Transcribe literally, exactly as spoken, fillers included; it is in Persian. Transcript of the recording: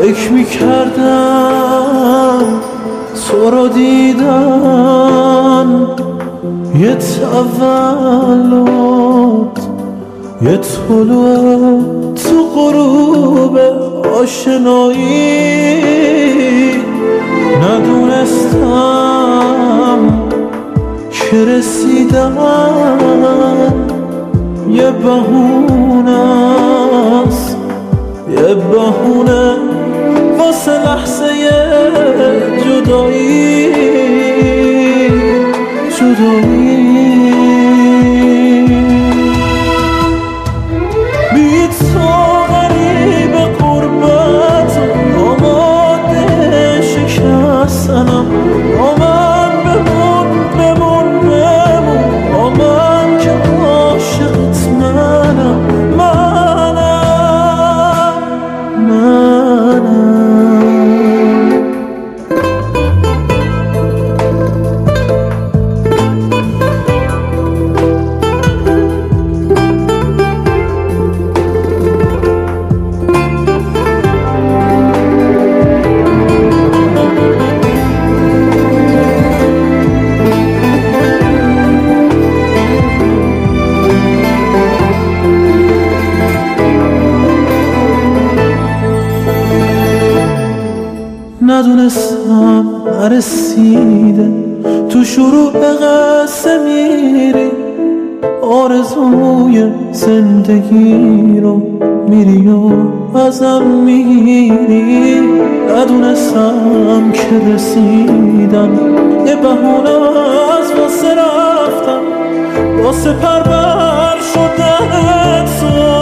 فکر میکردم تو رو دیدن یه تولد، یه طلوع تو غروب آشنایی. ندونستم که رسیدن یه بهونه است، یه بهونه واسه لحظه جدایی، جدایی. بی تو غریب غربت آماده شکستنم، آمن بمون بمون بمون، آمن که عاشقت منم، منم منم. ندونستم نرسیده تو شروع قصه میری، آرزوی زندگی رو میری و ازم میگیری. ندونستم که رسیدن یه بهونه از واسه رفتن، واسه پربر شدن تو.